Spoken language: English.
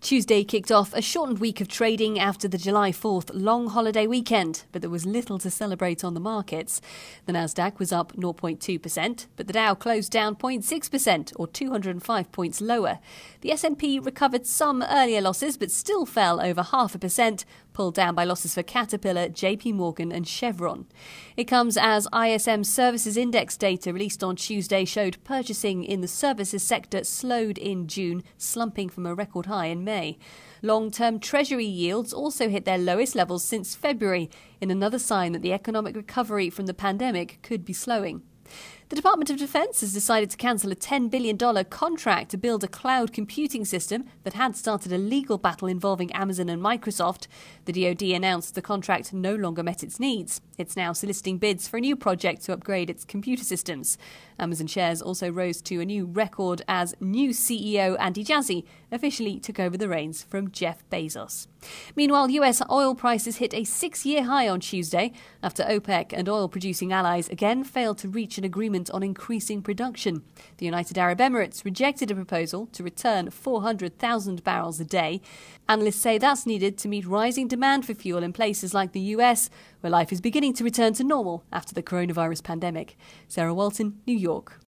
Tuesday kicked off a shortened week of trading after the July 4th long holiday weekend, but there was little to celebrate on the markets. The Nasdaq was up 0.2%, but the Dow closed down 0.6% or 205 points lower. The S&P recovered some earlier losses but still fell over 0.5%, pulled down by losses for Caterpillar, JP Morgan and Chevron. It comes as ISM Services Index data released on Tuesday showed purchasing in the services sector slowed in June, slumping from a record high in May. Long-term Treasury yields also hit their lowest levels since February, in another sign that the economic recovery from the pandemic could be slowing. The Department of Defense has decided to cancel a $10 billion contract to build a cloud computing system that had started a legal battle involving Amazon and Microsoft. The DoD announced the contract no longer met its needs. It's now soliciting bids for a new project to upgrade its computer systems. Amazon shares also rose to a new record as new CEO Andy Jassy officially took over the reins from Jeff Bezos. Meanwhile, US oil prices hit a 6-year high on Tuesday after OPEC and oil-producing allies again failed to reach an agreement on increasing production. The United Arab Emirates rejected a proposal to return 400,000 barrels a day. Analysts say that's needed to meet rising demand for fuel in places like the US, where life is beginning to return to normal after the coronavirus pandemic. Sarah Walton, New York.